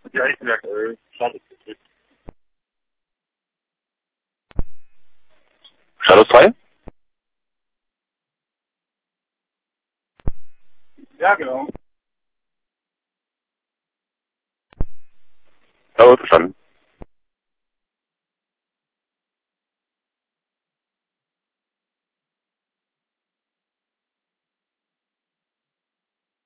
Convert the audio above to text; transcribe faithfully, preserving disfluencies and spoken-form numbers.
Ja, ich merke, äh, schade. Shadows drei? Ja, genau. Ja, verstanden.